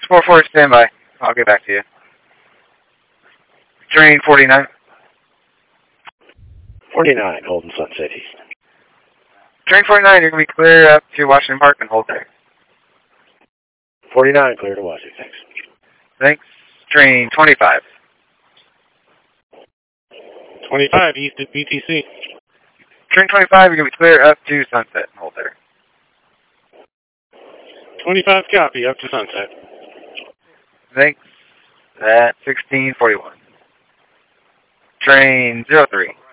4-4, stand by. I'll get back to you. Train 49. 49, holding Sunset East. Train 49, you're going to be clear up to Washington Park and hold there. 49, clear to Washington, thanks. Thanks. Train 25. 25, east at BTC. Train 25, you're going to be clear up to Sunset and hold there. 25, copy, up to Sunset. Thanks. At 1641. Train 03.